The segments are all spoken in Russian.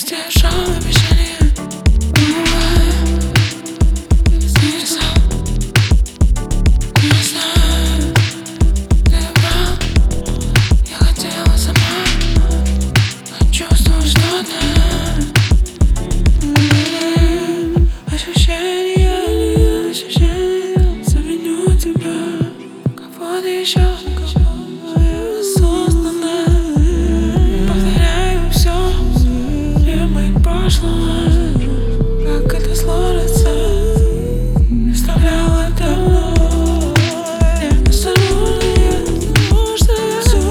сдержал обещание. Не знал, не знаю, ты врал. Я хотела сама, но чувствую что-то. Ощущение заменю тебя. Кого-то еще осознанно повторяю все темы прошлого. Как это сложится, представляла давно. Не нужно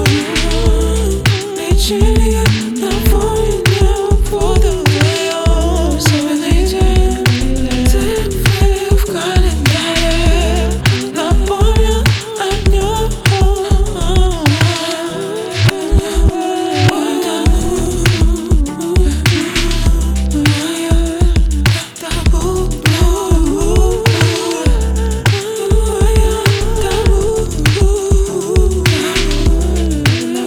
лечение на фоне воду вдвоем. Особенный день, цифры в календаре напомнят о нем.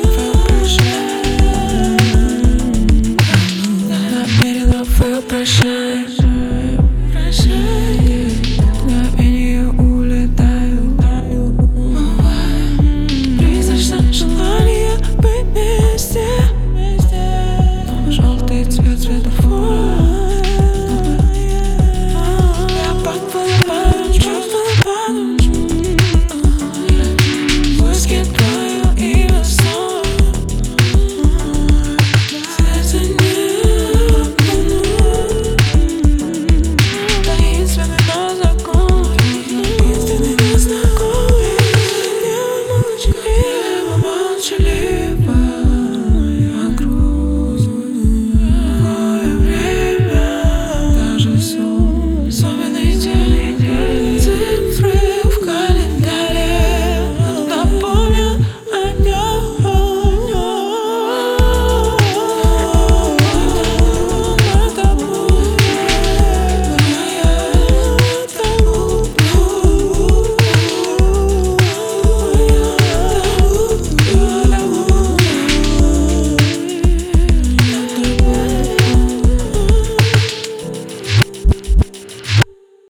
Pressure.